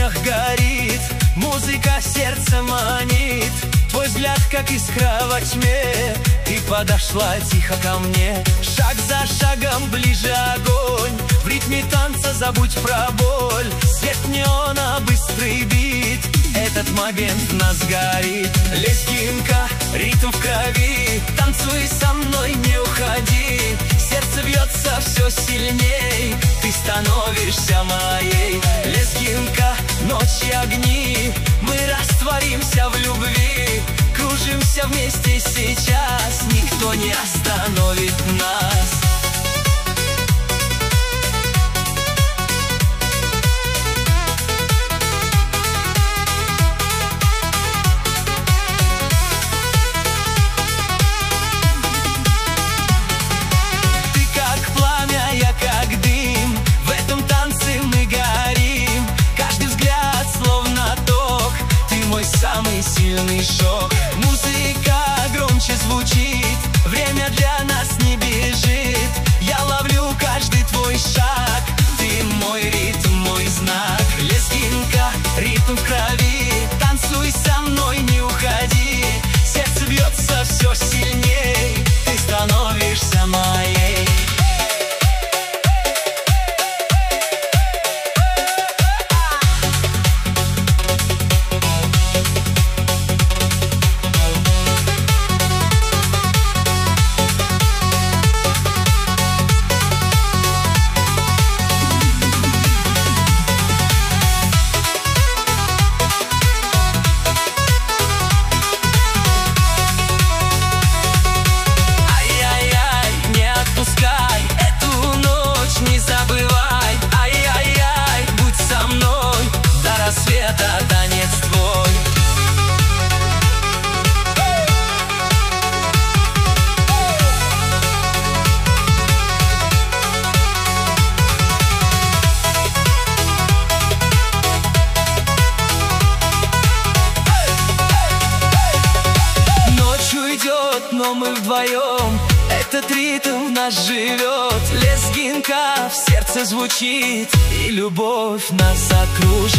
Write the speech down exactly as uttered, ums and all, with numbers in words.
глазах горит, музыка сердце манит. Твой взгляд, как искра во тьме, ты подошла тихо ко мне. Шаг за шагом ближе огонь, в ритме танца забудь про боль. Свет неона, быстрый бит, этот момент в нас горит. Лезгинка, ритм в крови, танцуй со мной, не уходи. Сердце бьется все сильней, ты становишься моей. Лезгинка, ночь и огни, мы растворимся в любви. Кружимся вместе сейчас, никто не остановит нас. Самый сильный шок. Музыка громче звучит, время для нас не бежит. Я ловлю каждый твой шаг, ты мой ритм, мой знак. Лезгинка, ритм в крови, танцуй со мной, не уходи. Сердце бьется все сильней, ты становишься моей. Танец твой. Ночь уйдет, но мы вдвоем, этот ритм в нас живет. Лезгинка в сердце звучит, и любовь нас окружит.